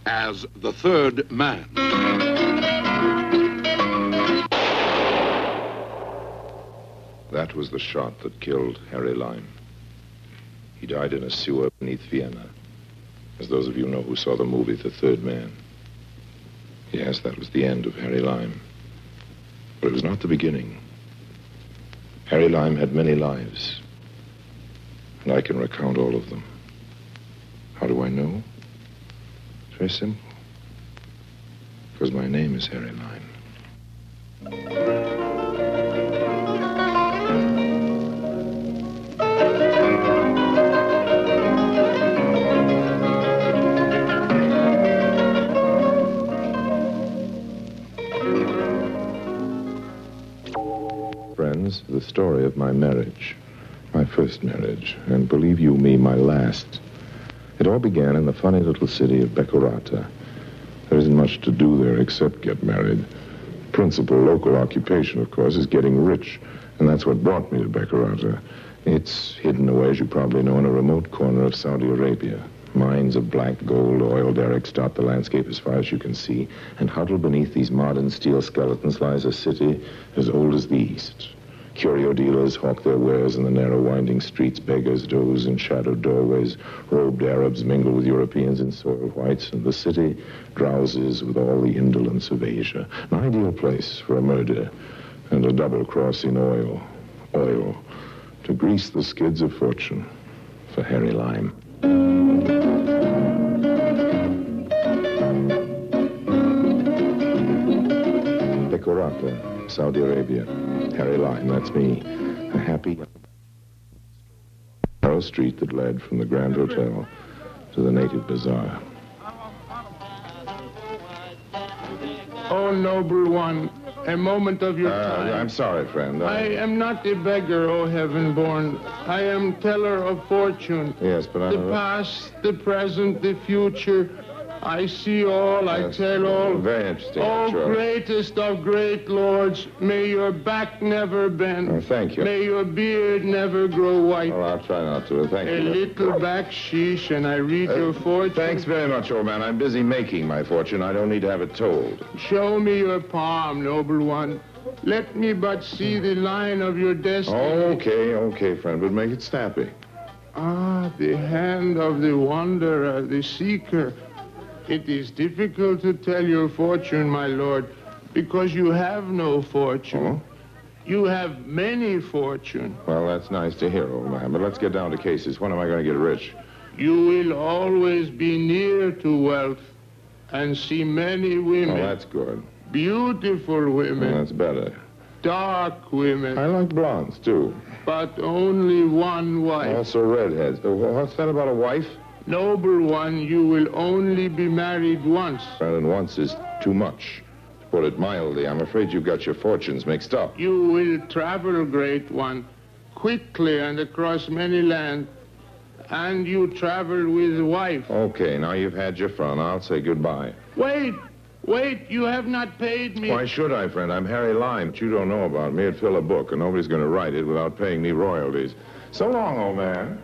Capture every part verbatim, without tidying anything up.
as the third man. That was the shot that killed Harry Lime. He died in a sewer beneath Vienna, as those of you know who saw the movie The Third Man. Yes, that was the end of Harry Lime. But it was not the beginning. Harry Lime had many lives, and I can recount all of them. How do I know? It's very simple. Because my name is Harry Lime. Friends, the story of my marriage. My first marriage, and believe you me, my last. It all began in the funny little city of Beccarata. There isn't much to do there except get married. Principal local occupation, of course, is getting rich, and that's what brought me to Beccarata. It's hidden away, as you probably know, in a remote corner of Saudi Arabia. Mines of black gold, oil derricks dot the landscape as far as you can see, and huddled beneath these modern steel skeletons lies a city as old as the East. Curio dealers hawk their wares in the narrow winding streets. Beggars doze in shadowed doorways. Robed Arabs mingle with Europeans in soiled whites. And the city drowses with all the indolence of Asia. An ideal place for a murder and a double cross in oil. Oil to grease the skids of fortune for Harry Lime. Beccarata, Saudi Arabia. Harry Lime, that's me. A happy narrow street that led from the Grand Hotel to the native bazaar. Oh, noble one, a moment of your uh, time. I'm sorry, friend. I... I am not a beggar, O heaven-born. I am teller of fortune. Yes, but I'm... The past, the present, the future. I see all, I Yes, tell all. Very interesting, Oh, sure. greatest of great lords, may your back never bend. Oh, thank you. May your beard never grow white. Oh, I'll try not to. Thank A you. little backsheesh, and I read Uh, your fortune. Thanks very much, old man. I'm busy making my fortune. I don't need to have it told. Show me your palm, noble one. Let me but see the line of your destiny. Okay, okay, friend, but make it snappy. Ah, the hand of the wanderer, the seeker. It is difficult to tell your fortune, my lord, because you have no fortune. Oh? You have many fortune. Well, that's nice to hear, old man, but let's get down to cases. When am I going to get rich? You will always be near to wealth and see many women. Oh, that's good. Beautiful women. Well, that's better. Dark women. I like blondes, too. But only one wife. Also redheads. Oh, what's that about a wife? Noble one, you will only be married once. Well, and once is too much. To put it mildly, I'm afraid you've got your fortunes mixed up. You will travel, great one, quickly and across many lands, and you travel with wife. Okay, now you've had your fun. I'll say goodbye. Wait, wait, you have not paid me. Why should I, friend? I'm Harry Lime. But you don't know about me. It'd fill a book, and nobody's going to write it without paying me royalties. So long, old man.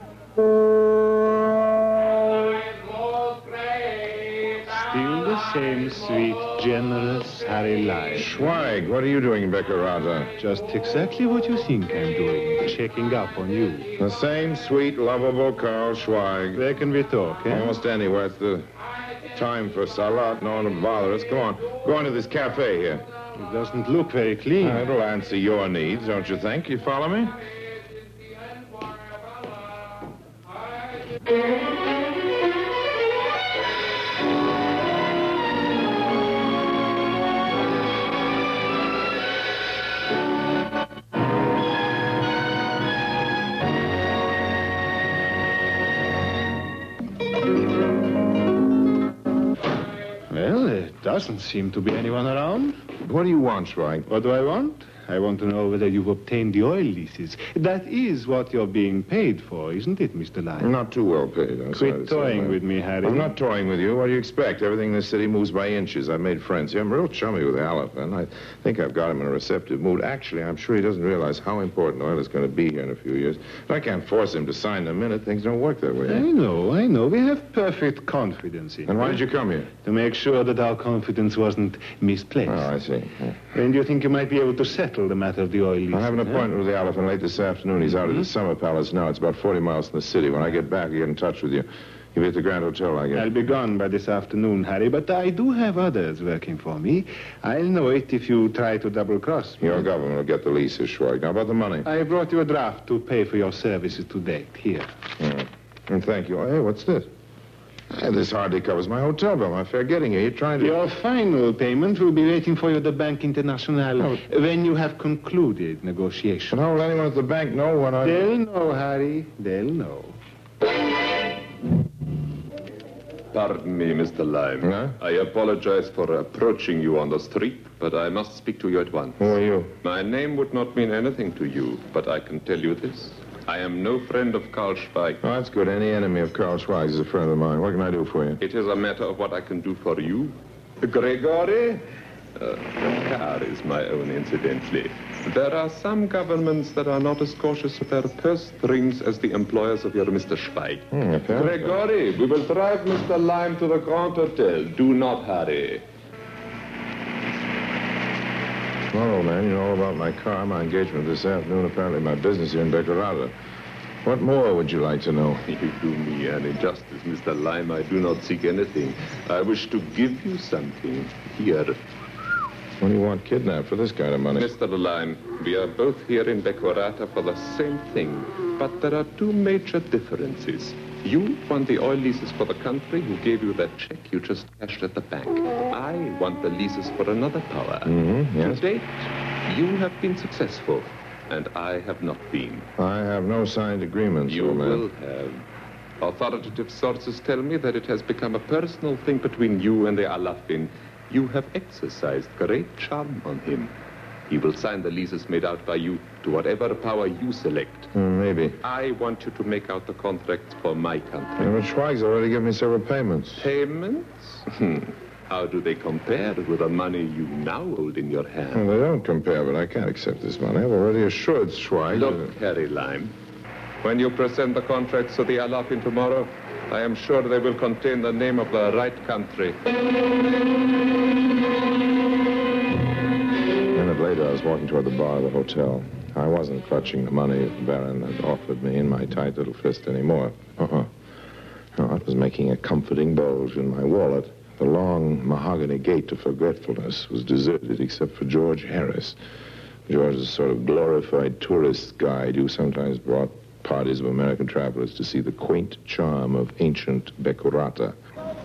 Still the same sweet, generous Harry Lime. Schweig, what are you doing in Beccarata? Just exactly what you think I'm doing. Checking up on you. The same sweet, lovable Carl Schweig. Where can we talk, eh? Almost anywhere. It's the time for salat. No one will bother us. Come on. Go on to this cafe here. It doesn't look very clean. Uh, it'll answer your needs, don't you think? You follow me? Well, there doesn't seem to be anyone around. What do you want, Schweig? What do I want? I want to know whether you've obtained the oil leases. That is what you're being paid for, isn't it, Mister Lyon? Not too well paid. I'm sorry to Quit say, toying man. with me, Harry. I'm not toying with you. What do you expect? Everything in this city moves by inches. I've made friends here. I'm real chummy with Alaphan. I think I've got him in a receptive mood. Actually, I'm sure he doesn't realize how important oil is going to be here in a few years. But I can't force him to sign the minute. Things don't work that way. I know, I know. We have perfect confidence in And why you. did you come here? To make sure that our confidence wasn't misplaced. Oh, I see. Yeah. When do you think you might be able to settle the matter of the oil leases? I have an huh? appointment with the Alaphan late this afternoon. He's out at the Summer Palace now. It's about forty miles from the city. When I get back, I'll get in touch with you. You'll be at the Grand Hotel, I guess. I'll be gone by this afternoon, Harry, but I do have others working for me. I'll know it if you try to double-cross me. Your government will get the leases, Schweig. Now, about the money. I brought you a draft to pay for your services to date. Here. Yeah. And thank you. Hey, what's this? Hey, this hardly covers my hotel bill. My fare getting here. You're trying to... Your final payment will be waiting for you at the Bank International Oh. when you have concluded negotiations. And how will anyone at the bank know when I... They'll know, Harry. They'll know. Pardon me, Mister Lime. Huh? I apologize for approaching you on the street, but I must speak to you at once. Who are you? My name would not mean anything to you, but I can tell you this. I am no friend of Karl Schweig. Oh, that's good. Any enemy of Karl Schweig is a friend of mine. What can I do for you? It is a matter of what I can do for you. Gregory? Uh, the car is my own, incidentally. There are some governments that are not as cautious with their purse strings as the employers of your Mister Schweig. Hmm, apparently. Gregory, we will drive Mister Lime to the Grand Hotel. Do not hurry. Well, old man, you know all about my car, my engagement this afternoon, apparently my business here in Beccarata. What more would you like to know? You do me an injustice, Mister Lime. I do not seek anything. I wish to give you something. Here. What do you want kidnapped for this kind of money? Mister Lime, we are both here in Beccarata for the same thing. But there are two major differences. You want the oil leases for the country who gave you that check you just cashed at the bank. I want the leases for another power. Mm-hmm, yes. To date, you have been successful, and I have not been. I have no signed agreements, You old man. will have. Authoritative sources tell me that it has become a personal thing between you and the Alaphan. You have exercised great charm on him. He will sign the leases made out by you to whatever power you select. Hmm, maybe. I want you to make out the contracts for my country. Yeah, but Schweig's already given me several payments. Payments? Hmm. How do they compare with the money you now hold in your hand? Well, they don't compare, but I can't accept this money. I've already assured Schweig... Look, Harry Lime, when you present the contracts to the Alaphan tomorrow, I am sure they will contain the name of the right country. A minute later, I was walking toward the bar of the hotel. I wasn't clutching the money the Baron had offered me in my tight little fist anymore. Uh-huh. No, I was making a comforting bulge in my wallet. The long mahogany gate to forgetfulness was deserted except for George Harris. George is a sort of glorified tourist guide who sometimes brought parties of American travelers to see the quaint charm of ancient Beccarata.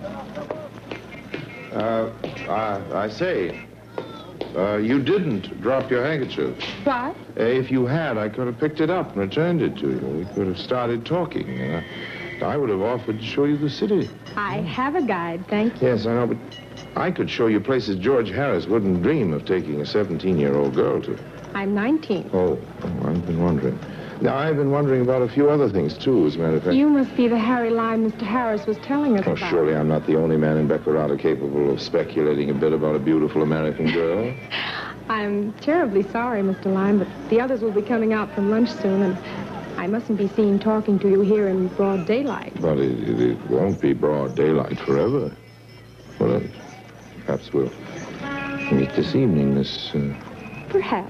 Uh, I, I say, uh, you didn't drop your handkerchief. What? Uh, if you had, I could have picked it up and returned it to you. We could have started talking. Uh, I would have offered to show you the city. I have a guide, thank you. Yes, I know, but I could show you places George Harris wouldn't dream of taking a seventeen-year-old girl to. I'm nineteen. Oh, oh, I've been wondering. Now, I've been wondering about a few other things, too, as a matter of fact. You must be the Harry Lime Mister Harris was telling us Oh, about. surely I'm not the only man in Beccarata capable of speculating a bit about a beautiful American girl. I'm terribly sorry, Mister Lime, but the others will be coming out from lunch soon, and I mustn't be seen talking to you here in broad daylight. But it, it, it won't be broad daylight forever. Well, uh, perhaps we'll meet this evening, Miss... Uh... Perhaps.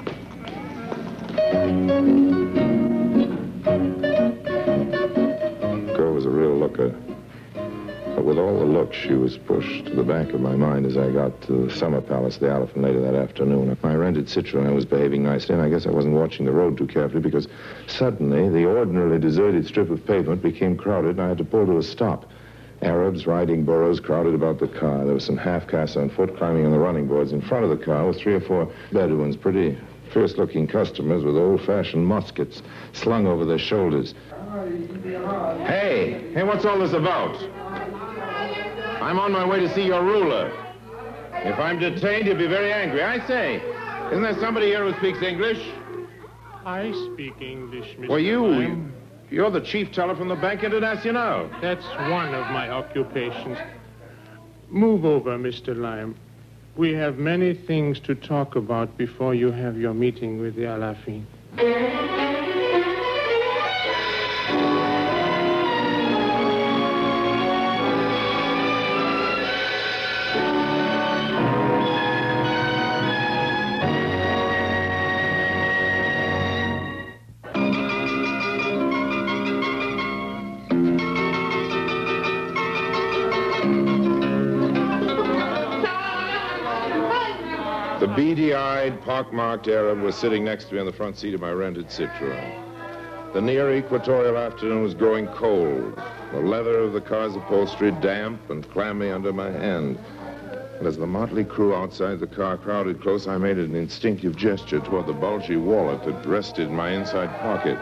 Girl was a real looker. But with all the looks, she was pushed to the back of my mind as I got to the Summer Palace, the Alaphan, later that afternoon. My rented Citroen, I was behaving nicely, and I guess I wasn't watching the road too carefully because suddenly the ordinarily deserted strip of pavement became crowded, and I had to pull to a stop. Arabs riding burros crowded about the car. There were some half-castes on foot climbing on the running boards. In front of the car were three or four Bedouins, pretty fierce-looking customers with old-fashioned muskets slung over their shoulders. Hey, hey, what's all this about? I'm on my way to see your ruler. If I'm detained, he'll be very angry. I say, Isn't there somebody here who speaks English? I speak English, Mister Well, you, Lime. you're the chief teller from the Bank International. That's one of my occupations. Move over, Mister Lime. We have many things to talk about before you have your meeting with the Alafin. The beady-eyed, pock-marked Arab was sitting next to me on the front seat of my rented Citroën. The near equatorial afternoon was growing cold. The leather of the car's upholstery damp and clammy under my hand. And as the motley crew outside the car crowded close, I made an instinctive gesture toward the bulgy wallet that rested in my inside pocket.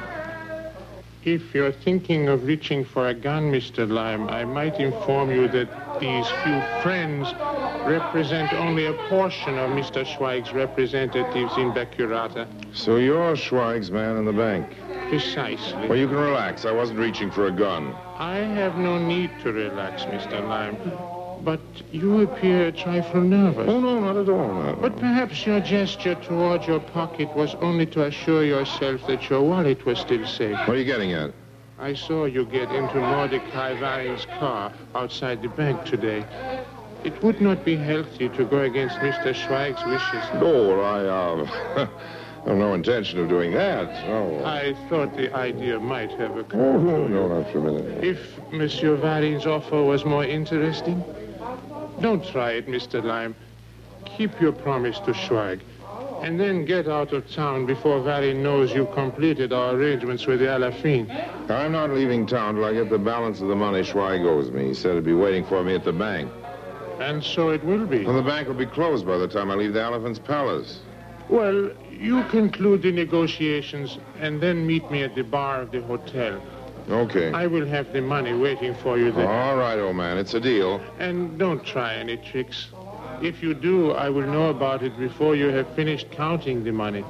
If you're thinking of reaching for a gun, Mister Lime, I might inform you that these few friends represent only a portion of Mister Schweig's representatives in Becurata. So you're Schweig's man in the bank? Precisely. Well, you can relax. I wasn't reaching for a gun. I have no need to relax, Mister Lime. But you appear a trifle nervous. Oh, no, not at all. No, no. But perhaps your gesture toward your pocket was only to assure yourself that your wallet was still safe. What are you getting at? I saw you get into Mordecai Varin's car outside the bank today. It would not be healthy to go against Mister Schweig's wishes. No, I, uh, have no intention of doing that. No. I thought the idea might have occurred. Oh, no, no, not for a minute. If Monsieur Varin's offer was more interesting, don't try it, Mister Lime. Keep your promise to Schweig, and then get out of town before Varin knows you completed our arrangements with the Alafin. I'm not leaving town till I get the balance of the money Schweig owes me. He said he'd be waiting for me at the bank. And so it will be. Well, the bank will be closed by the time I leave the Elephant's Palace. Well, you conclude the negotiations and then meet me at the bar of the hotel. Okay. I will have the money waiting for you there. All right, old man. It's a deal. And don't try any tricks. If you do, I will know about it before you have finished counting the money.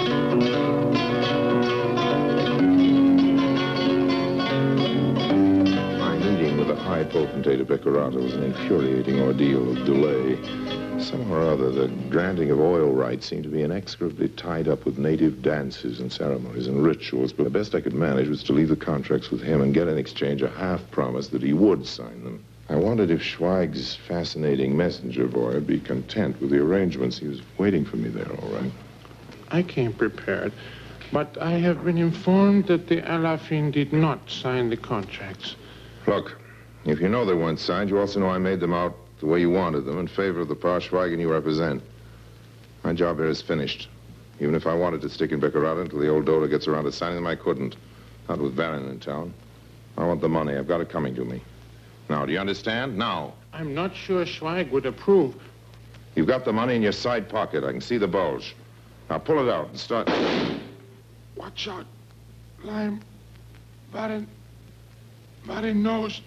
My meeting with the high potentate of Becurata was an infuriating ordeal of delay. Somehow or other, the granting of oil rights seemed to be inexorably tied up with native dances and ceremonies and rituals, but the best I could manage was to leave the contracts with him and get in exchange a half promise that he would sign them. I wondered if Schweig's fascinating messenger boy would be content with the arrangements. He was waiting for me there, all right. I came prepared, but I have been informed that the Alafin did not sign the contracts. Look, if you know they weren't signed, you also know I made them out the way you wanted them, in favor of the Pa Schweigen you represent. My job here is finished. Even if I wanted to stick in Becurata until the old Dodo gets around to signing them, I couldn't. Not with Varin in town. I want the money. I've got it coming to me. Now, do you understand? Now. I'm not sure Schweig would approve. You've got the money in your side pocket. I can see the bulge. Now, pull it out and start... Watch out, Lime. Varin... Varin knows...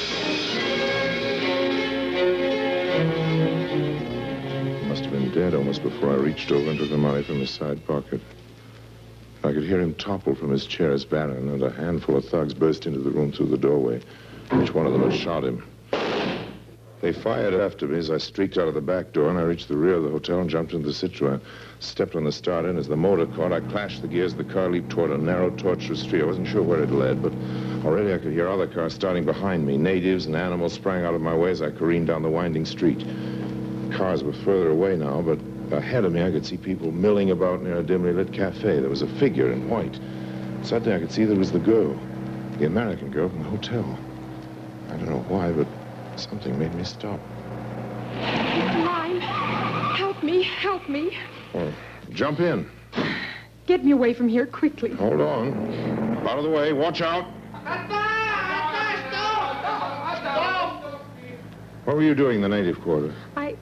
Must have been dead almost before I reached over and took the money from his side pocket. I could hear him topple from his chair as Baron and a handful of thugs burst into the room through the doorway. Each one of them had shot him. They fired after me as I streaked out of the back door, and I reached the rear of the hotel and jumped into the Citroën. Stepped on the starter, and as the motor caught, I clashed the gears. The car leaped toward a narrow, tortuous street. I wasn't sure where it led, but already I could hear other cars starting behind me. Natives and animals sprang out of my way as I careened down the winding street. Cars were further away now, but ahead of me I could see people milling about near a dimly lit cafe. There was a figure in white. Suddenly I could see there was the girl, the American girl from the hotel. I don't know why, but something made me stop. Lime, help me, help me. Oh, jump in. Get me away from here quickly. Hold on. Out of the way. Watch out. What were you doing in the native quarter? I...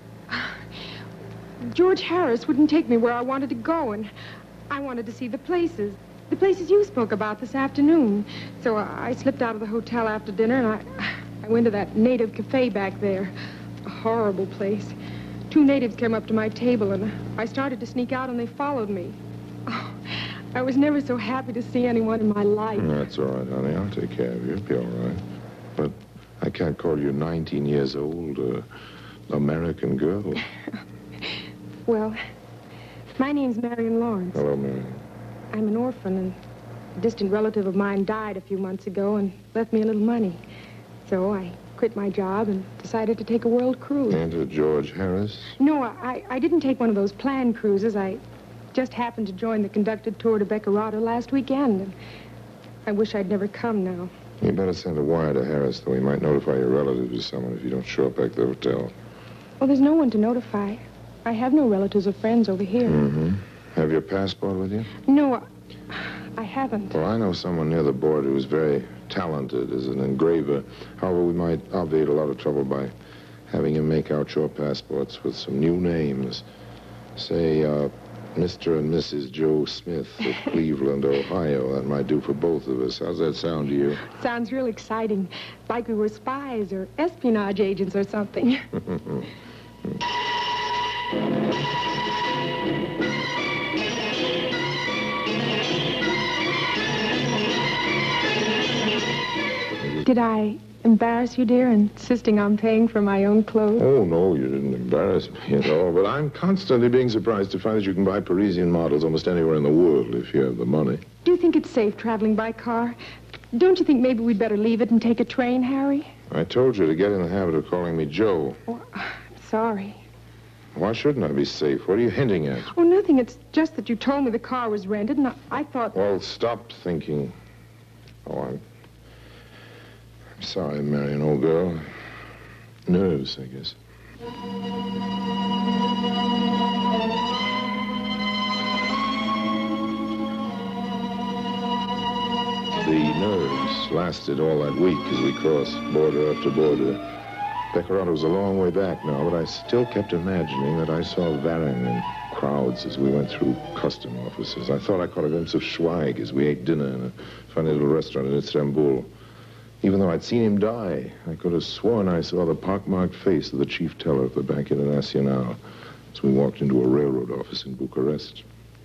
George Harris wouldn't take me where I wanted to go, and I wanted to see the places. The places you spoke about this afternoon. So I slipped out of the hotel after dinner, and I, I went to that native cafe back there. A horrible place. two natives came up to my table, and I started to sneak out, and they followed me. Oh, I was never so happy to see anyone in my life. That's all right, honey. I'll take care of you. You'll be all right. But I can't call you nineteen years old, uh, American girl. Well, my name's Marion Lawrence. Hello, Marion. I'm an orphan, and a distant relative of mine died a few months ago and left me a little money. So I quit my job and decided to take a world cruise. And to George Harris? No, I, I didn't take one of those planned cruises. I just happened to join the conducted tour to Beccarata last weekend, and I wish I'd never come now. You better send a wire to Harris, though he might notify your relatives or someone if you don't show up back at the hotel. Well, there's no one to notify. I have no relatives or friends over here. Mm-hmm. Have your passport with you? No, I haven't. Well, I know someone near the border who's very talented as an engraver. However, we might obviate a lot of trouble by having him make out your passports with some new names. Say, uh, Mister and Missus Joe Smith of Cleveland, Ohio. That might do for both of us. How's that sound to you? Sounds real exciting. Like we were spies or espionage agents or something. Did I embarrass you, dear, insisting on paying for my own clothes? Oh, no, you didn't embarrass me at all. But I'm constantly being surprised to find that you can buy Parisian models almost anywhere in the world if you have the money. Do you think it's safe traveling by car? Don't you think maybe we'd better leave it and take a train, Harry? I told you to get in the habit of calling me Joe. Oh, sorry. Why shouldn't I be safe? What are you hinting at? Oh, nothing. It's just that you told me the car was rented, and I, I thought... Well, stop thinking. Oh, I'm... I'm sorry, Marion, old girl. Nerves, I guess. The nerves lasted all that week as we crossed border after border. Beccarata was a long way back now, but I still kept imagining that I saw Varin in crowds as we went through custom offices. I thought I caught a glimpse of Schweig as we ate dinner in a funny little restaurant in Istanbul. Even though I'd seen him die, I could have sworn I saw the pockmarked face of the chief teller of the Bank International as we walked into a railroad office in Bucharest.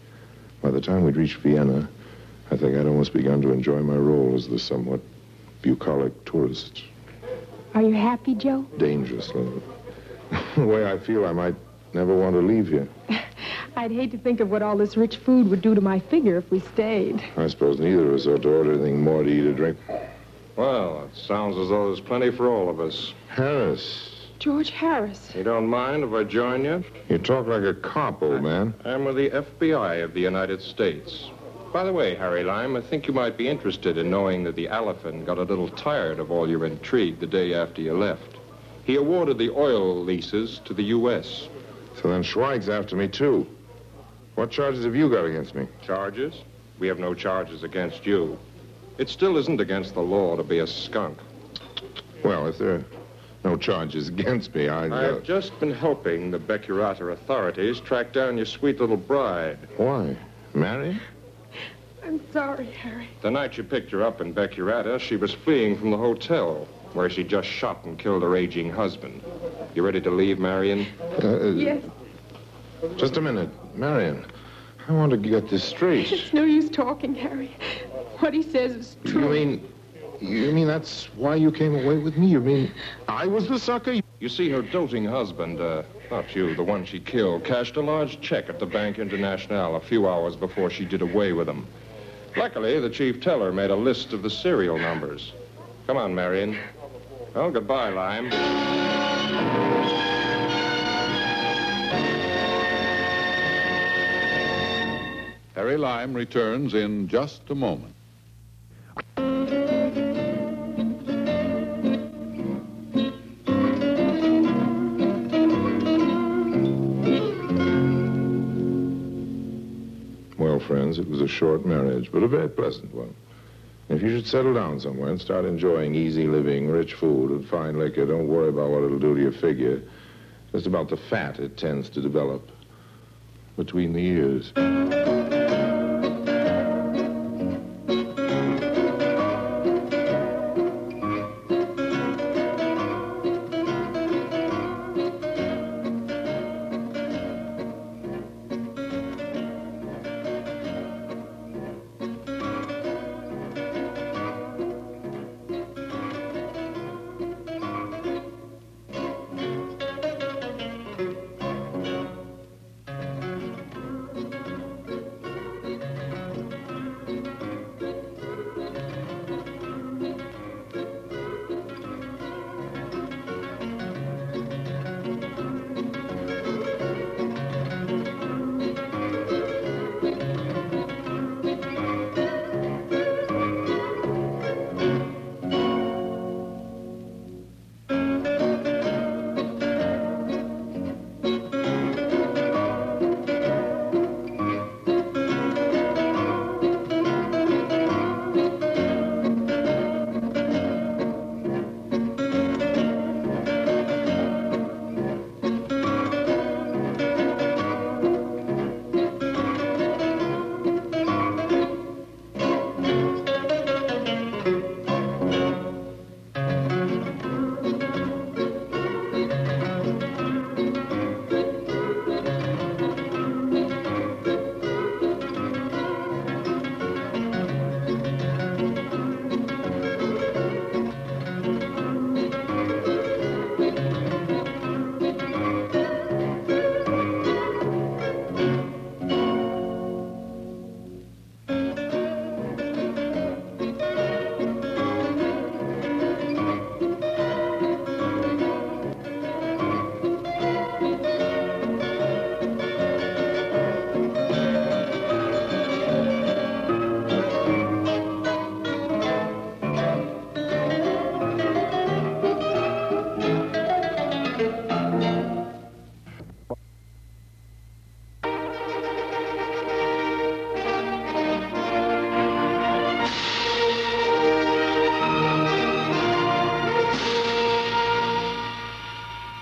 By the time we'd reached Vienna, I think I'd almost begun to enjoy my role as the somewhat bucolic tourist. Are you happy, Joe? Dangerously. The way I feel, I might never want to leave here. I'd hate to think of what all this rich food would do to my figure if we stayed. I suppose neither of us ought to order anything more to eat or drink. Well, it sounds as though there's plenty for all of us. Harris. George Harris. You don't mind if I join you? You talk like a cop, old man. I'm with the F B I of the United States. By the way, Harry Lime, I think you might be interested in knowing that the Elephant got a little tired of all your intrigue the day after you left. He awarded the oil leases to the U S So then Schweig's after me, too. What charges have you got against me? Charges? We have no charges against you. It still isn't against the law to be a skunk. Well, if there are no charges against me, I... Uh... I've just been helping the Beccarata authorities track down your sweet little bride. Why? Mary? I'm sorry, Harry. The night you picked her up in Beccarata, she was fleeing from the hotel, where she just shot and killed her aging husband. You ready to leave, Marion? Uh, Yes. Just a minute. Marion, I want to get this straight. It's no use talking, Harry. What he says is true. You mean... You mean that's why you came away with me? You mean I was the sucker? You see, her doting husband, uh, not you, the one she killed, cashed a large check at the Bank International a few hours before she did away with him. Luckily, the chief teller made a list of the serial numbers. Come on, Marion. Well, goodbye, Lime. Harry Lime returns in just a moment. Well, friends, it was a short marriage, but a very pleasant one. If you should settle down somewhere and start enjoying easy living, rich food, and fine liquor, don't worry about what it'll do to your figure. Just about the fat it tends to develop between the ears.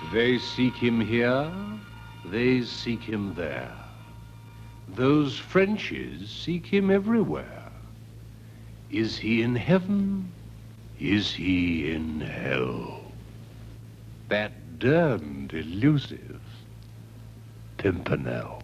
They seek him here, they seek him there. Those Frenchies seek him everywhere. Is he in heaven? Is he in hell? That darned elusive Pimpernel.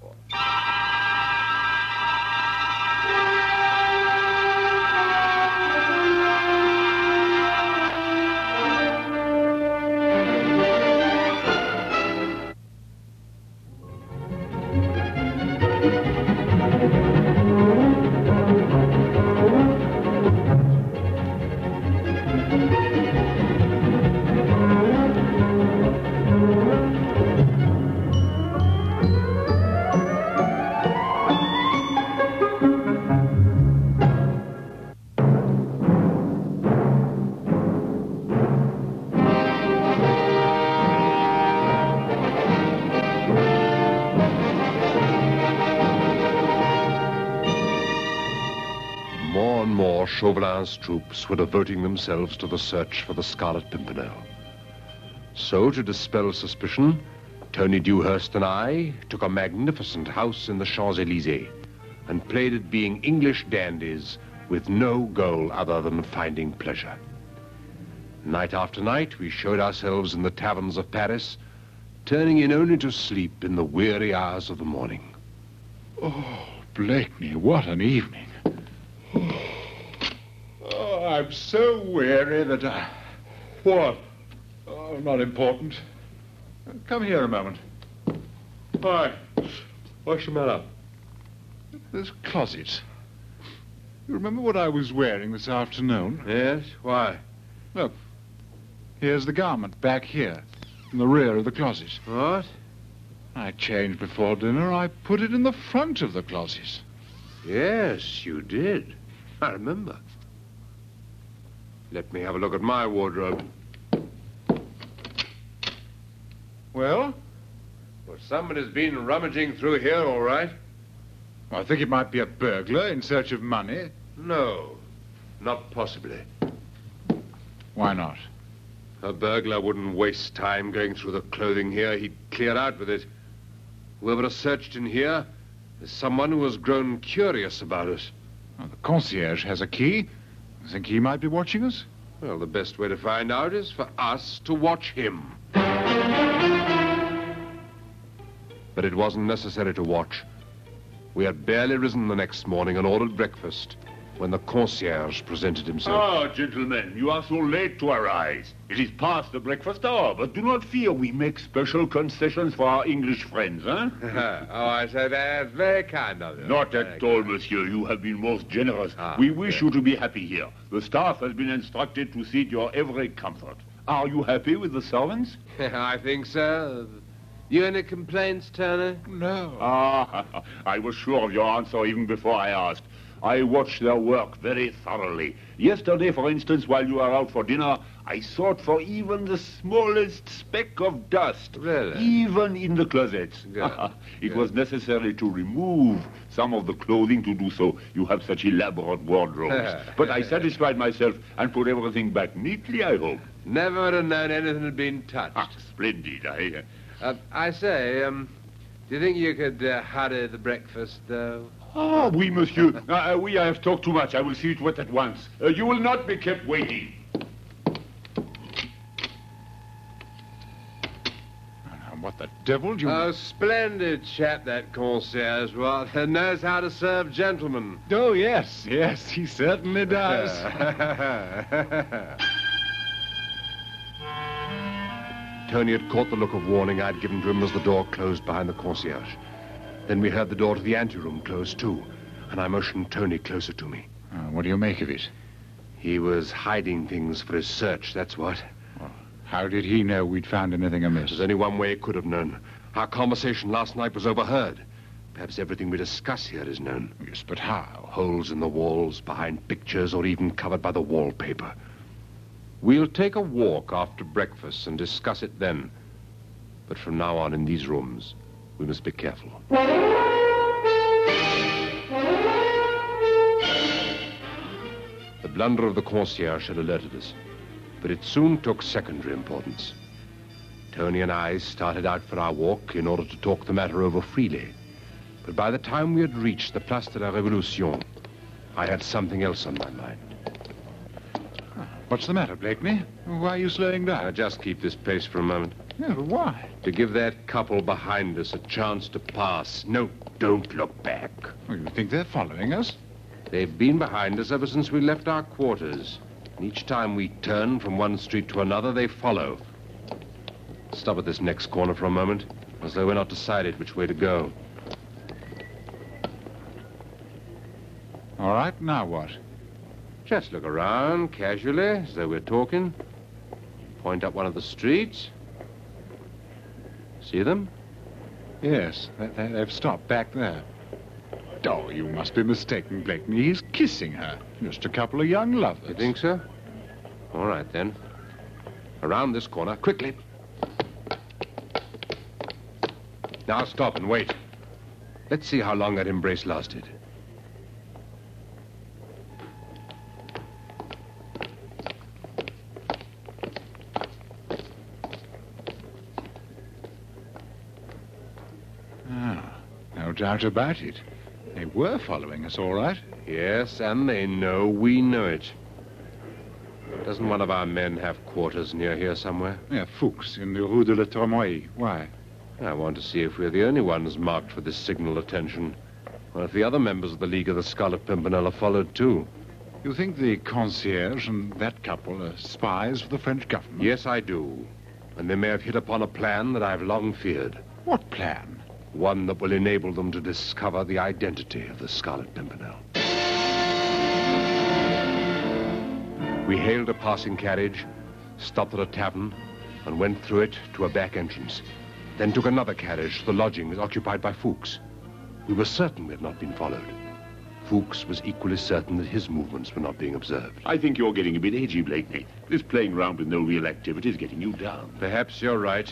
Chauvelin's troops were devoting themselves to the search for the Scarlet Pimpernel. So, to dispel suspicion, Tony Dewhurst and I took a magnificent house in the Champs-Élysées and played at being English dandies with no goal other than finding pleasure. Night after night, we showed ourselves in the taverns of Paris, turning in only to sleep in the weary hours of the morning. Oh, Blakeney, what an evening. Oh, I'm so weary that I... What? Oh, not important. Come here a moment. Hi. What's the matter? This closet. You remember what I was wearing this afternoon? Yes? Why? Look. Here's the garment back here, in the rear of the closet. What? I changed before dinner. I put it in the front of the closet. Yes, you did. I remember. Let me have a look at my wardrobe. Well? Well, somebody's been rummaging through here, all right. I think it might be a burglar in search of money. No, not possibly. Why not? A burglar wouldn't waste time going through the clothing here. He'd clear out with it. Whoever has searched in here is someone who has grown curious about us. Well, the concierge has a key. I think he might be watching us. Well, the best way to find out is for us to watch him. But it wasn't necessary to watch. We had barely risen the next morning and ordered breakfast when the concierge presented himself. Ah, gentlemen, you are so late to arise. It is past the breakfast hour, but do not fear, we make special concessions for our English friends, huh? Oh, I say that's very kind of you. Not Very at all, kind. monsieur. You have been most generous. Ah, we wish yes. you to be happy here. The staff has been instructed to see to your every comfort. Are you happy with the servants? I think so. You any complaints, Turner? No. Ah, I was sure of your answer even before I asked. I watched their work very thoroughly. Yesterday, for instance, while you were out for dinner, I sought for even the smallest speck of dust. Really? Even in the closets. Good. It Good. was necessary to remove some of the clothing to do so. You have such elaborate wardrobes. But I satisfied myself and put everything back neatly, I hope. Never would have known anything had been touched. Ah, splendid. I, Uh, I say, um, do you think you could uh, hurry the breakfast, though? Ah, oui, monsieur. Uh, oui, I have talked too much. I will see to it at once. Uh, you will not be kept waiting. And what the devil do you... Oh, splendid chap, that concierge. Well, knows how to serve gentlemen. Oh, yes, yes, he certainly does. Tony had caught the look of warning I'd given to him as the door closed behind the concierge. Then we heard the door to the anteroom close, too, and I motioned Tony closer to me. Uh, what do you make of it? He was hiding things for his search, that's what. Well, how did he know we'd found anything amiss? There's only one way he could have known. Our conversation last night was overheard. Perhaps everything we discuss here is known. Yes, but how? Holes in the walls, behind pictures, or even covered by the wallpaper. We'll take a walk after breakfast and discuss it then. But from now on in these rooms, we must be careful. The blunder of the concierge had alerted us, but it soon took secondary importance. Tony and I started out for our walk in order to talk the matter over freely. But by the time we had reached the Place de la Révolution, I had something else on my mind. What's the matter, Blakeney? Why are you slowing down? Now, just keep this pace for a moment. Yeah, but why? To give that couple behind us a chance to pass. No, don't look back. Well, you think they're following us? They've been behind us ever since we left our quarters. And each time we turn from one street to another, they follow. Stop at this next corner for a moment, as though we're not decided which way to go. All right, now what? Just look around, casually, as though we're talking. Point up one of the streets. See them? Yes, they, they, they've stopped back there. Oh, you must be mistaken, Blakeney. He's kissing her. Just a couple of young lovers. You think so? All right, then. Around this corner, quickly. Now stop and wait. Let's see how long that embrace lasted. Ah, no doubt about it. They were following us, all right. Yes, and they know we know it. Doesn't one of our men have quarters near here somewhere? Yeah, Fuchs, in the Rue de la Tremoille. Why? I want to see if we're the only ones marked for this signal attention, or if the other members of the League of the Scarlet Pimpernel are followed too. You think the concierge and that couple are spies for the French government? Yes, I do. And they may have hit upon a plan that I've long feared. What plan? One that will enable them to discover the identity of the Scarlet Pimpernel. We hailed a passing carriage, stopped at a tavern, and went through it to a back entrance. Then took another carriage to the lodgings occupied by Fuchs. We were certain we had not been followed. Fuchs was equally certain that his movements were not being observed. I think you're getting a bit edgy, Blakeney. This playing around with no real activity is getting you down. Perhaps you're right.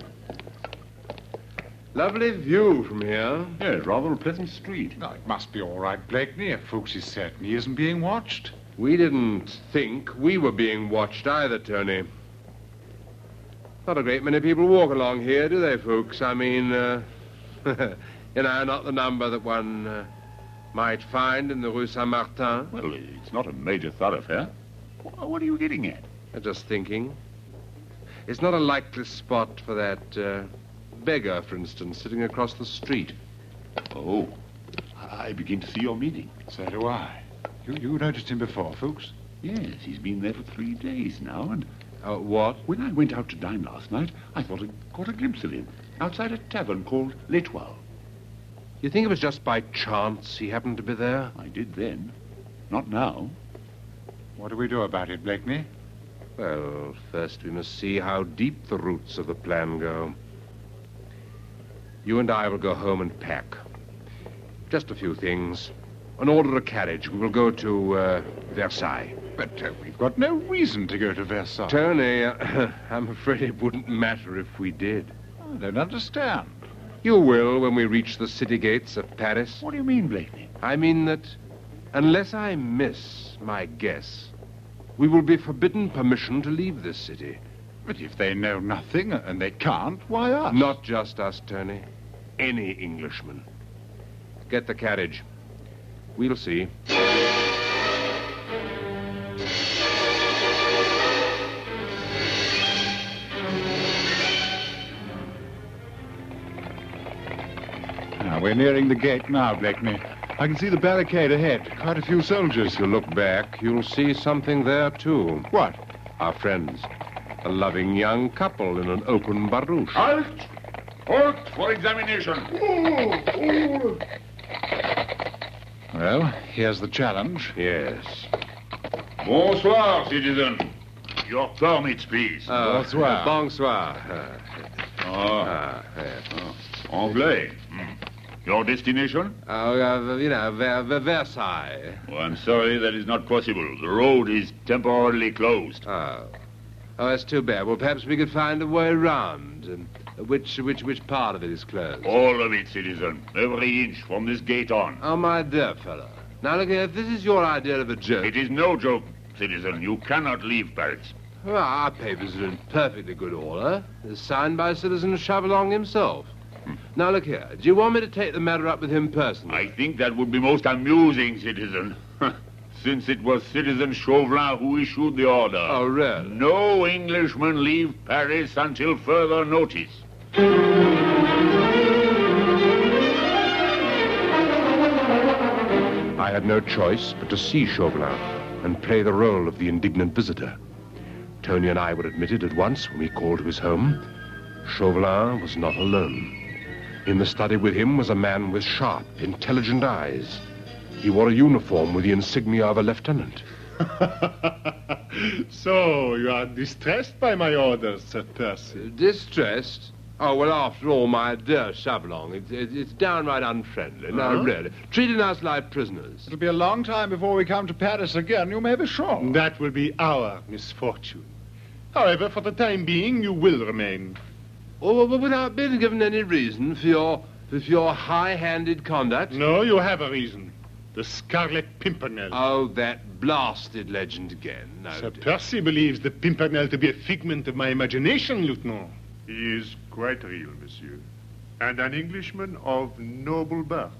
Lovely view from here. Yes, rather a pleasant street. No, it must be all right, Blakeney, if Fuchs is certain he isn't being watched. We didn't think we were being watched either, Tony. Not a great many people walk along here, do they, Fuchs? I mean, uh, you know, not the number that one uh, might find in the Rue Saint-Martin. Well, it's not a major thoroughfare. What are you getting at? I'm just thinking. It's not a likely spot for that uh, beggar, for instance, sitting across the street. Oh, I begin to see your meaning. So do I. You, you noticed him before, Fuchs? Yes, he's been there for three days now, and... Uh, what? When I went out to dine last night, I thought I caught a glimpse of him outside a tavern called L'Etoile. You think it was just by chance he happened to be there? I did then. Not now. What do we do about it, Blakeney? Well, first we must see how deep the roots of the plan go. You and I will go home and pack. Just a few things. And order a carriage. We will go to uh, Versailles. But uh, we've got no reason to go to Versailles. Tony, uh, I'm afraid it wouldn't matter if we did. I don't understand. You will when we reach the city gates of Paris. What do you mean, Blakeney? I mean that, unless I miss my guess, we will be forbidden permission to leave this city. But if they know nothing and they can't, why us? Not just us, Tony. Any Englishman. Get the carriage. We'll see. Now, we're nearing the gate now, Blakeney. I can see the barricade ahead. Quite a few soldiers. If you look back, you'll see something there, too. What? Our friends. A loving young couple in an open barouche. Halt! Halt for examination. Well, here's the challenge. Yes. Bonsoir, citizen. Your permits, please. Uh, Bonsoir. Bonsoir. Uh, Ah, uh, yes. ah, Anglais. Hmm. Your destination? Uh, uh, you know, Ver- Ver- Versailles. Oh, I'm sorry, that is not possible. The road is temporarily closed. Oh. Oh, that's too bad. Well, perhaps we could find a way round. Um, which, which, which part of it is closed? All of it, citizen. Every inch from this gate on. Oh, my dear fellow. Now, look here, if this is your idea of a joke... It is no joke, citizen. You cannot leave Paris. Well, our papers are in perfectly good order. They're signed by Citizen Chauvelin himself. Hmm. Now, look here. Do you want me to take the matter up with him personally? I think that would be most amusing, citizen. Since it was Citizen Chauvelin who issued the order. Oh, really? No Englishman leave Paris until further notice. I had no choice but to see Chauvelin and play the role of the indignant visitor. Tony and I were admitted at once when we called to his home. Chauvelin was not alone. In the study with him was a man with sharp, intelligent eyes. He wore a uniform with the insignia of a lieutenant. So, you are distressed by my orders, Sir Percy? Distressed? Oh, well, after all, my dear Chauvelin, it's, it's, it's downright unfriendly. Uh-huh. No, really. Treating us like prisoners. It'll be a long time before we come to Paris again, you may be sure. That will be our misfortune. However, for the time being, you will remain. Oh, but without being given any reason for your, for your high-handed conduct? No, you have a reason. The Scarlet Pimpernel. Oh, that blasted legend again. No, Sir Percy believes the Pimpernel to be a figment of my imagination, Lieutenant. He is quite real, monsieur, and an Englishman of noble birth.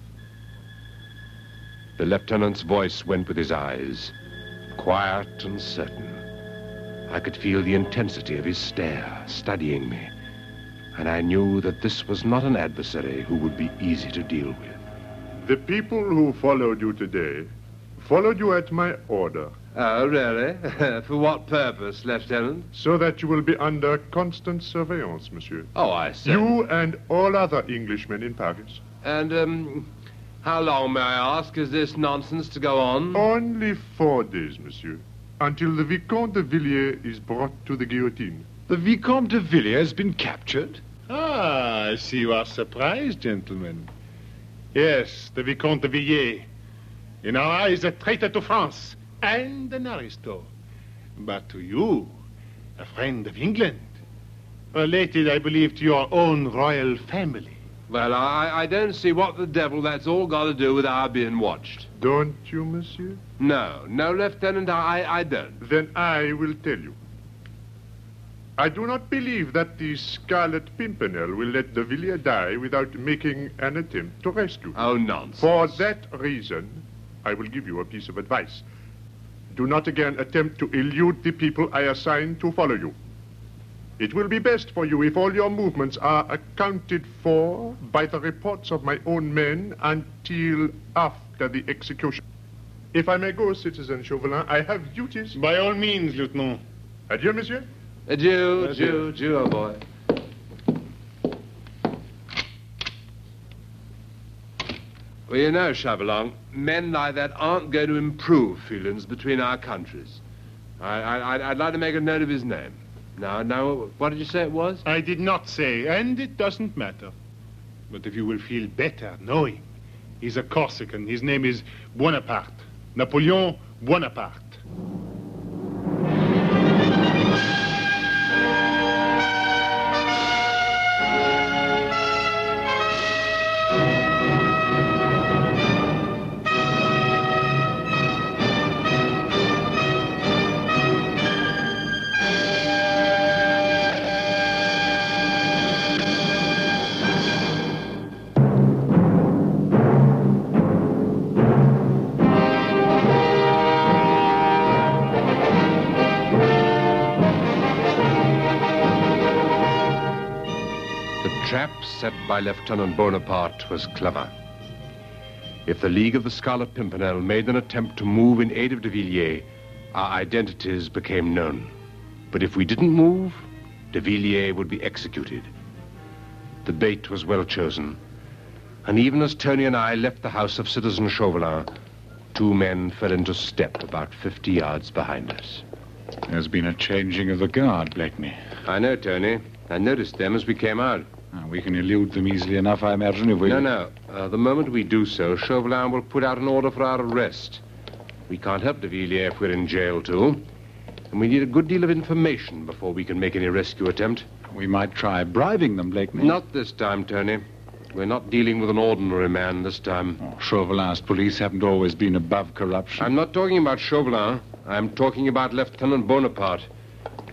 The lieutenant's voice went with his eyes, quiet and certain. I could feel the intensity of his stare, studying me, and I knew that this was not an adversary who would be easy to deal with. The people who followed you today followed you at my order. Oh, really? For what purpose, Lieutenant? So that you will be under constant surveillance, monsieur. Oh, I see. You and all other Englishmen in Paris. And, um, how long, may I ask, is this nonsense to go on? Only four days, monsieur, until the Vicomte de Villiers is brought to the guillotine. The Vicomte de Villiers has been captured? Ah, I see you are surprised, gentlemen. Yes, the Vicomte de Villiers. In our eyes, a traitor to France and an aristo. But to you, a friend of England. Related, I believe, to your own royal family. Well, I, I don't see what the devil that's all got to do with our being watched. Don't you, monsieur? No, no, Lieutenant, I, I don't. Then I will tell you. I do not believe that the Scarlet Pimpernel will let de Villiers die without making an attempt to rescue him. Oh, nonsense. For that reason, I will give you a piece of advice. Do not again attempt to elude the people I assign to follow you. It will be best for you if all your movements are accounted for by the reports of my own men until after the execution. If I may go, Citizen Chauvelin, I have duties. By all means, Lieutenant. Adieu, monsieur. Adieu, adieu, adieu, oh boy. Well, you know, Chauvelin, men like that aren't going to improve feelings between our countries. I, I, I'd like to make a note of his name. Now, now, what did you say it was? I did not say, and it doesn't matter. But if you will feel better knowing, he's a Corsican. His name is Bonaparte. Napoleon Bonaparte. Set by Lieutenant Bonaparte was clever. If the League of the Scarlet Pimpernel made an attempt to move in aid of de Villiers, our identities became known. But if we didn't move, de Villiers would be executed. The bait was well chosen, and even as Tony and I left the house of Citizen Chauvelin, two men fell into step about fifty yards behind us. There's been a changing of the guard, Blakeney. I know, Tony. I noticed them as we came out. Uh, we can elude them easily enough, I imagine, if we... No, no. Uh, the moment we do so, Chauvelin will put out an order for our arrest. We can't help de Villiers if we're in jail, too. And we need a good deal of information before we can make any rescue attempt. We might try bribing them, Blakeney. Not this time, Tony. We're not dealing with an ordinary man this time. Oh, Chauvelin's police haven't always been above corruption. I'm not talking about Chauvelin. I'm talking about Lieutenant Bonaparte.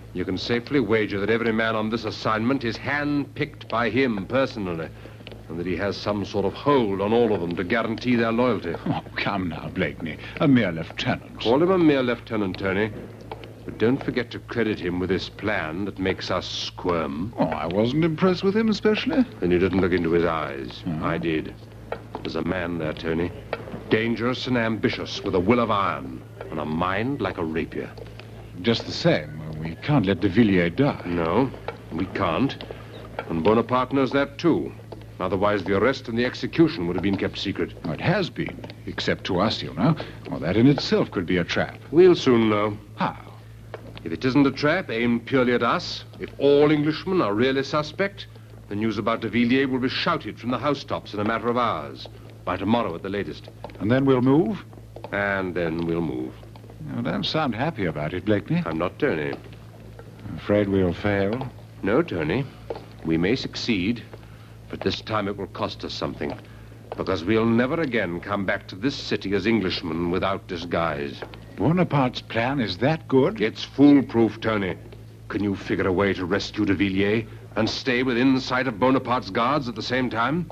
You can safely wager that every man on this assignment is hand-picked by him personally, and that he has some sort of hold on all of them to guarantee their loyalty. Oh, come now, Blakeney. A mere lieutenant. Call him a mere lieutenant, Tony. But don't forget to credit him with this plan that makes us squirm. Oh, I wasn't impressed with him especially. Then you didn't look into his eyes. Mm. I did. There's a man there, Tony. Dangerous and ambitious, with a will of iron, and a mind like a rapier. Just the same, we can't let de Villiers die. No, we can't. And Bonaparte knows that, too. Otherwise, the arrest and the execution would have been kept secret. Oh, it has been, except to us, you know. Well, that in itself could be a trap. We'll soon know. How? If it isn't a trap aimed purely at us, if all Englishmen are really suspect, the news about de Villiers will be shouted from the housetops in a matter of hours. By tomorrow at the latest. And then we'll move? And then we'll move. You don't sound happy about it, Blakeney. I'm not, Tony. I'm afraid we'll fail. No, Tony. We may succeed, but this time it will cost us something. Because we'll never again come back to this city as Englishmen without disguise. Bonaparte's plan is that good? It's foolproof, Tony. Can you figure a way to rescue de Villiers and stay within sight of Bonaparte's guards at the same time?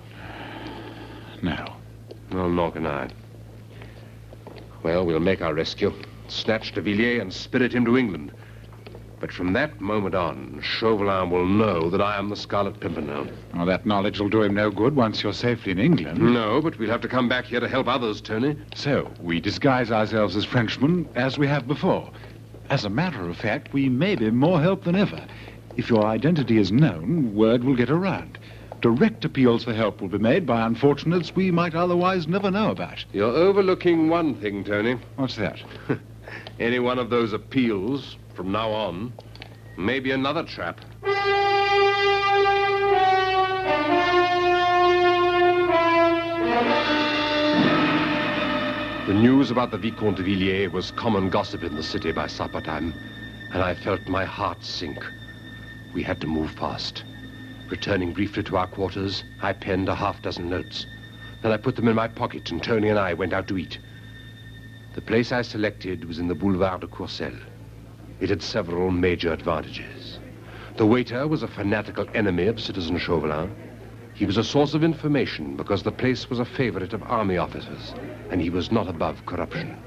No. Well, nor can I. Well, we'll make our rescue, snatch de Villiers and spirit him to England. But from that moment on, Chauvelin will know that I am the Scarlet Pimpernel. Well, that knowledge will do him no good once you're safely in England. No, but we'll have to come back here to help others, Tony. So, we disguise ourselves as Frenchmen, as we have before. As a matter of fact, we may be more help than ever. If your identity is known, word will get around. Direct appeals for help will be made by unfortunates we might otherwise never know about. You're overlooking one thing, Tony. What's that? Any one of those appeals, from now on, may be another trap. The news about the Vicomte de Villiers was common gossip in the city by supper time, and I felt my heart sink. We had to move fast. Returning briefly to our quarters, I penned a half dozen notes. Then I put them in my pocket, and Tony and I went out to eat. The place I selected was in the Boulevard de Courcelles. It had several major advantages. The waiter was a fanatical enemy of Citizen Chauvelin. He was a source of information because the place was a favorite of army officers, and he was not above corruption.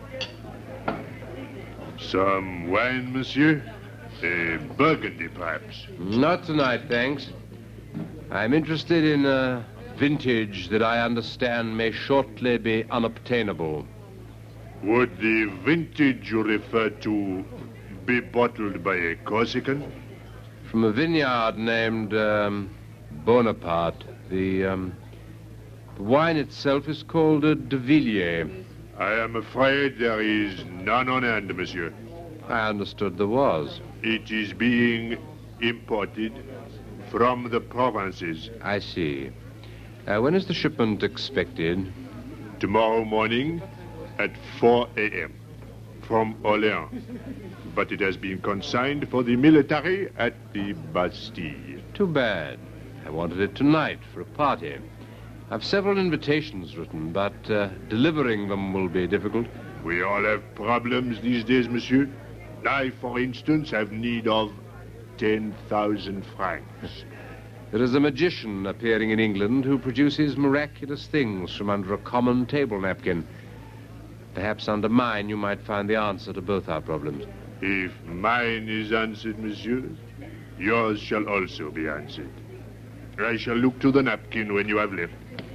Some wine, monsieur? A Burgundy, perhaps? Not tonight, thanks. I'm interested in a vintage that I understand may shortly be unobtainable. Would the vintage you refer to be bottled by a Corsican? From a vineyard named um, Bonaparte. The, um, the wine itself is called a de Villiers. I am afraid there is none on hand, monsieur. I understood there was. It is being imported from the provinces. I see. Uh, when is the shipment expected? Tomorrow morning at four a.m. from Orléans. But it has been consigned for the military at the Bastille. Too bad. I wanted it tonight for a party. I've several invitations written, but uh, delivering them will be difficult. We all have problems these days, monsieur. I, for instance, have need of ten thousand francs. There is a magician appearing in England who produces miraculous things from under a common table napkin. Perhaps under mine you might find the answer to both our problems. If mine is answered, monsieur, yours shall also be answered. I shall look to the napkin when you have left.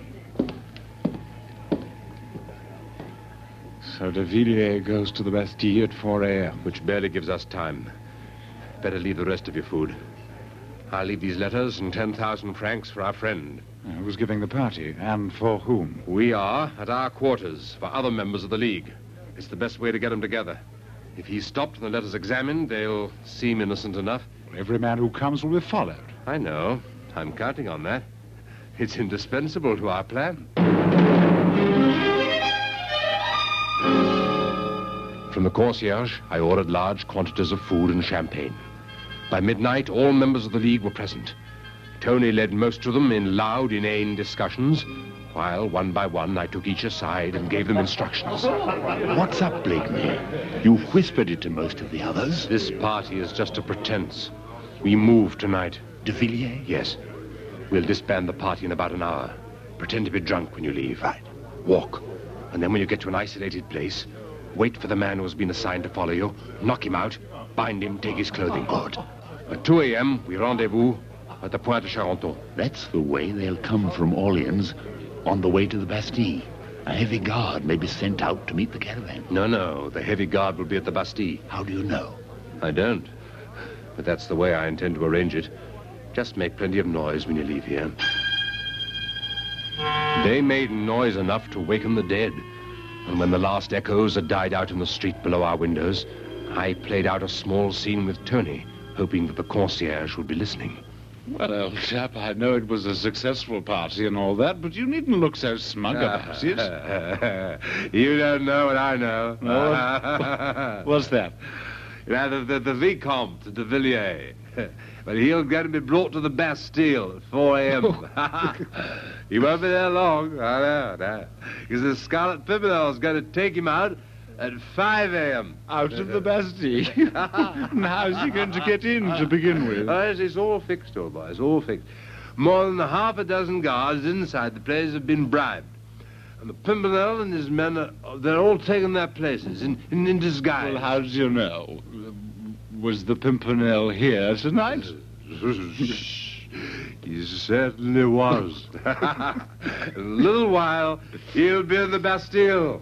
So de Villiers goes to the Bastille at four a.m. Which barely gives us time. Better leave the rest of your food. I'll leave these letters and ten thousand francs for our friend. Uh, who's giving the party, and for whom? We are, at our quarters, for other members of the League. It's the best way to get them together. If he's stopped and the letters examined, they'll seem innocent enough. Well, every man who comes will be followed. I know. I'm counting on that. It's indispensable to our plan. From the concierge, I ordered large quantities of food and champagne. By midnight, all members of the League were present. Tony led most of them in loud, inane discussions, while, one by one, I took each aside and gave them instructions. What's up, Blakeney? You whispered it to most of the others. This party is just a pretense. We move tonight. De Villiers? Yes. We'll disband the party in about an hour. Pretend to be drunk when you leave. Right. Walk. And then when you get to an isolated place, wait for the man who has been assigned to follow you, knock him out, bind him, take his clothing. Good. At two a.m., we rendezvous at the Pointe de Charenton. That's the way they'll come from Orleans on the way to the Bastille. A heavy guard may be sent out to meet the caravan. No, no. The heavy guard will be at the Bastille. How do you know? I don't. But that's the way I intend to arrange it. Just make plenty of noise when you leave here. They made noise enough to waken the dead. And when the last echoes had died out in the street below our windows, I played out a small scene with Tony, hoping that the concierge would be listening. Well, old chap, I know it was a successful party and all that, but you needn't look so smug about it. You don't know what I know. No. What's that? You know, the, the, the Vicomte de Villiers. But he'll get to be brought to the Bastille at four a.m. He won't be there long. I know, no. Because the Scarlet Pimpernel's going to take him out at five a.m. Out of the Bastille? And how's he going to get in to begin with? Oh, yes, it's all fixed, old boy. It's all fixed. More than half a dozen guards inside the place have been bribed. And the Pimpernel and his men, are, they're all taking their places in, in, in disguise. Well, how do you know? Was the Pimpernel here tonight? He certainly was. In a little while, he'll be in the Bastille.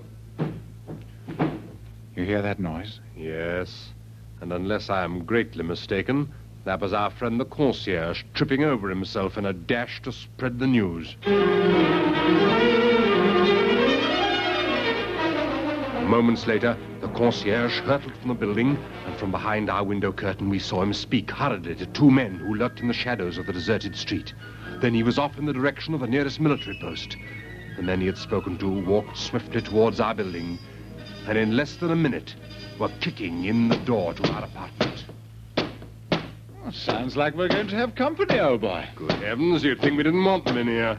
You hear that noise? Yes. And unless I am greatly mistaken, that was our friend the concierge tripping over himself in a dash to spread the news. Moments later, the concierge hurtled from the building, and from behind our window curtain we saw him speak hurriedly to two men who lurked in the shadows of the deserted street. Then he was off in the direction of the nearest military post. The men he had spoken to walked swiftly towards our building, and in less than a minute were kicking in the door to our apartment. Oh, sounds like we're going to have company, old boy. Good heavens, you'd think we didn't want them in here.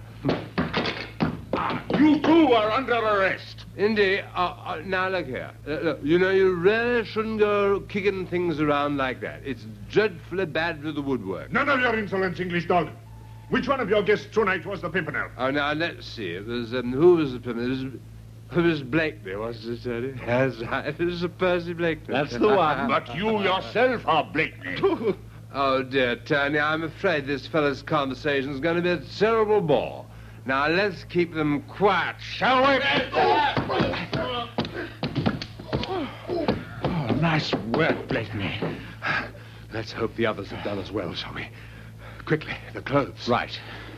You two are under arrest. Indeed. Uh, uh, now, look here. Uh, look, you know, you really shouldn't go kicking things around like that. It's dreadfully bad for the woodwork. None of your insolence, English dog. Which one of your guests tonight was the Pimpernel? Oh, now, let's see. It was, um, who was the Pimpernel? It was, it was Blakeney, wasn't it, Tony? Yes, it was Sir Percy Blakeney. That's the one. But you yourself are Blakeney. Oh, dear, Tony, I'm afraid this fellow's conversation's going to be a terrible bore. Now, let's keep them quiet, shall we? Oh, nice work, Blakeney. Let's hope the others have done as well, shall we? Quickly, the clothes. Right.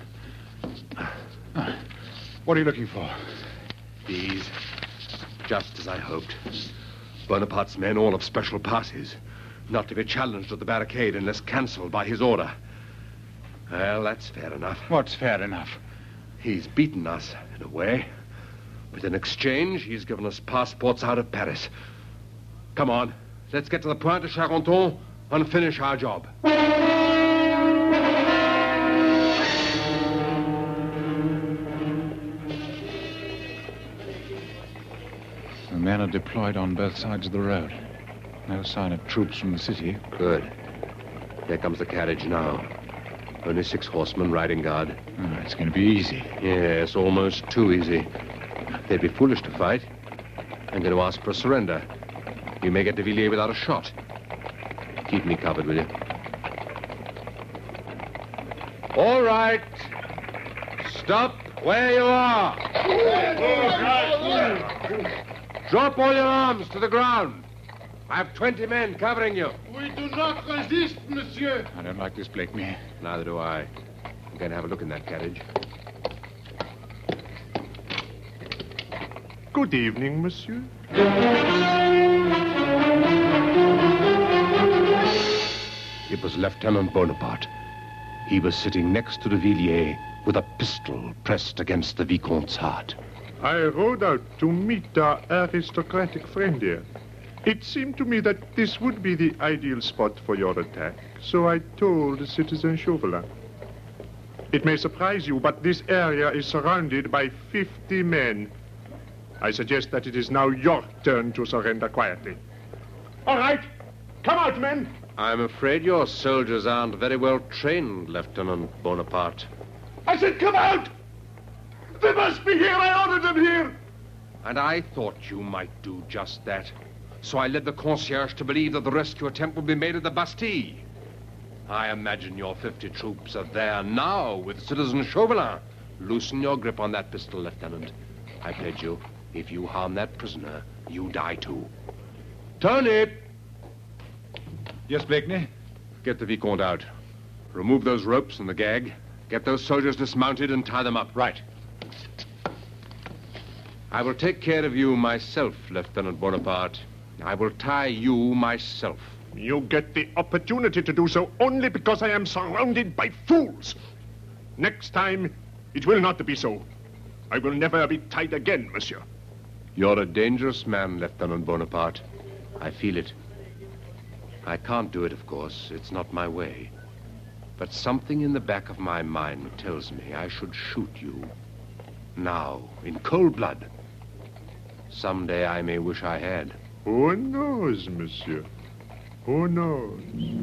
What are you looking for? These. Just as I hoped. Bonaparte's men all of special parties. Not to be challenged at the barricade unless cancelled by his order. Well, that's fair enough. What's fair enough? He's beaten us, in a way. But in exchange, he's given us passports out of Paris. Come on, let's get to the Pointe de Charenton and finish our job. The men are deployed on both sides of the road. No sign of troops from the city. Good. Here comes the carriage now. Only six horsemen riding guard. Oh, it's going to be easy. Yes, almost too easy. They'd be foolish to fight. I'm going to ask for a surrender. You may get de Villiers without a shot. Keep me covered, will you? All right. Stop where you are. Drop all your arms to the ground. I have twenty men covering you. We do not resist, monsieur. I don't like this, Blakeney. Neither do I. I'm going to have a look in that carriage. Good evening, monsieur. It was Lieutenant Bonaparte. He was sitting next to de Villiers with a pistol pressed against the Vicomte's heart. I rode out to meet our aristocratic friend here. It seemed to me that this would be the ideal spot for your attack, so I told Citizen Chauvelin. It may surprise you, but this area is surrounded by fifty men. I suggest that it is now your turn to surrender quietly. All right. Come out, men. I'm afraid your soldiers aren't very well trained, Lieutenant Bonaparte. I said come out! They must be here. I ordered them here. And I thought you might do just that. So I led the concierge to believe that the rescue attempt would be made at the Bastille. I imagine your fifty troops are there now with Citizen Chauvelin. Loosen your grip on that pistol, Lieutenant. I pledge you, if you harm that prisoner, you die too. Tony! Yes, Blakeney? Get the Vicomte out. Remove those ropes and the gag. Get those soldiers dismounted and tie them up. Right. I will take care of you myself, Lieutenant Bonaparte. I will tie you myself. You get the opportunity to do so only because I am surrounded by fools. Next time, it will not be so. I will never be tied again, monsieur. You're a dangerous man, Lieutenant Bonaparte. I feel it. I can't do it, of course. It's not my way. But something in the back of my mind tells me I should shoot you. Now, in cold blood. Someday I may wish I had. Who knows, monsieur? Who knows?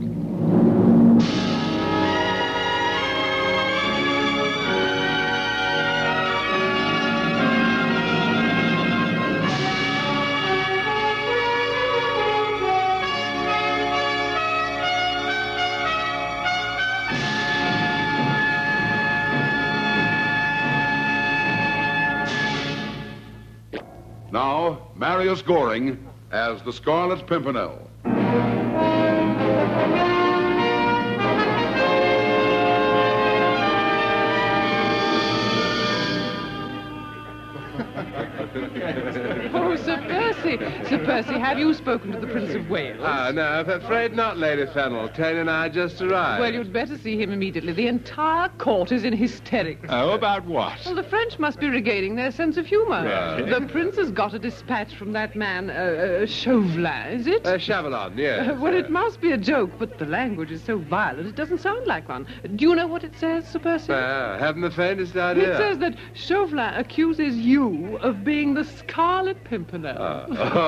Now, Marius Goring as the Scarlet Pimpernel. Oh, Sir Percy. Sir Percy, have you spoken to the Prince of Wales? Ah, no, I'm afraid not, Lady Fennel. Tony and I just arrived. Well, you'd better see him immediately. The entire court is in hysterics. Oh, about what? Well, the French must be regaining their sense of humor. Really? The Prince has got a dispatch from that man, uh, uh, Chauvelin, is it? Uh, Chauvelin, yes. Uh, well, it must be a joke, but the language is so violent it doesn't sound like one. Do you know what it says, Sir Percy? Uh, haven't the faintest idea. It says that Chauvelin accuses you of being the Scarlet Pimpernel. Uh,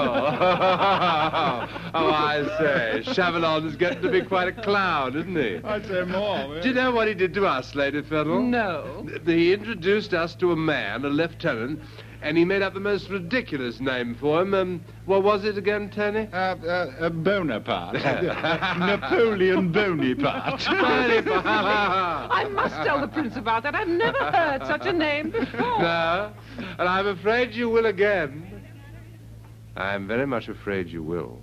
oh, oh, I say, Chauvelin is getting to be quite a clown, isn't he? I'd say more. Do you know what he did to us, Lady Fennel? No. He introduced us to a man, a lieutenant, and he made up the most ridiculous name for him. Um, what was it again, Tony? Uh, uh, uh, Bonaparte. Napoleon Bonaparte. I must tell the Prince about that. I've never heard such a name before. No, and I'm afraid you will again. I'm very much afraid you will.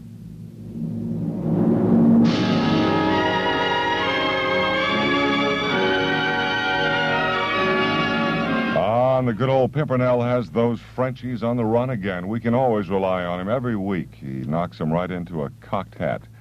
Ah, and the good old Pimpernel has those Frenchies on the run again. We can always rely on him every week. He knocks them right into a cocked hat.